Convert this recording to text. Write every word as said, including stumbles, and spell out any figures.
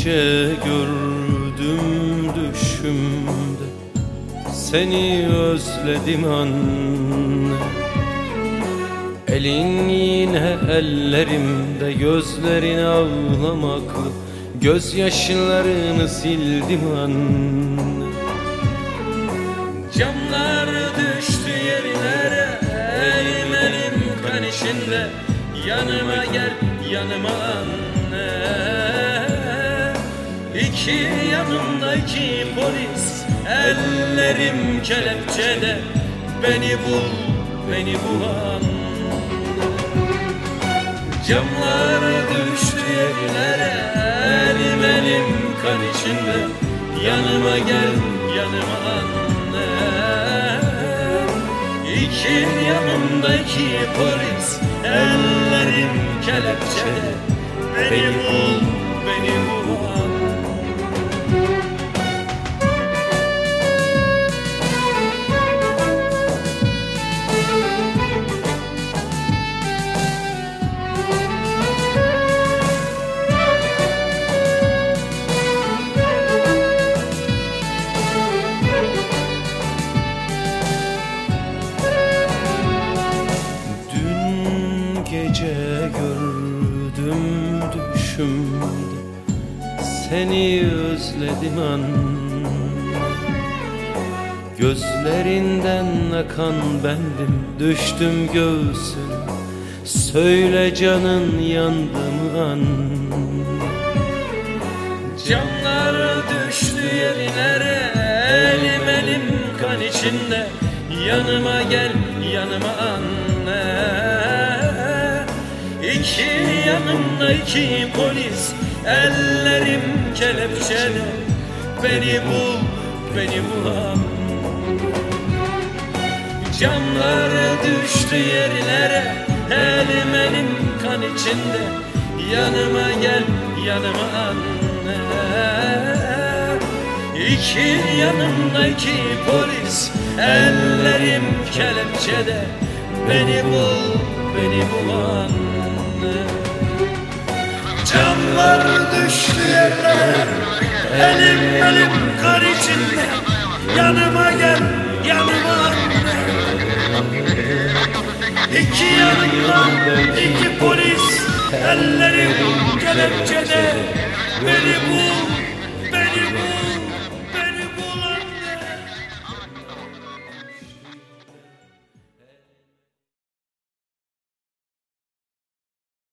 gece gördüm düşümde, seni özledim anne. Elin yine ellerimde, gözlerin ağlamaklı, gözyaşlarını sildim anne. Camlar düştü yerlere, elim elim kan içinde. Yanıma gel, yanıma anne. İki yanımda iki polis, ellerim kelepçede. Beni bul, beni bul anne. Camlar düştü yerlere, elim elim kan içinde. Yanıma gel, yanıma anne. İki yanımda iki polis, ellerim kelepçede. Beni bul, beni bul anne. Gece gördüm düşümde, seni özledim anne. Gözlerinden akan bendim, düştüm göğsüne. Söyle canın yandı mı anne? Camlar düştü yerlere, elim elim kan içinde. Yanıma gel, yanıma anne. İki yanımda iki polis, ellerim kelepçede. Beni bul, beni bul anne. Camlar düştü yerlere, elim elim kan içinde. Yanıma gel, yanıma anne. İki yanımda iki polis, ellerim kelepçede. Beni bul, beni bul anne. Camlar düştü yerlere, elim elim kan içinde. Yanıma gel, yanıma anne. İki yanımda iki polis, ellerim kelepçede. Beni bul,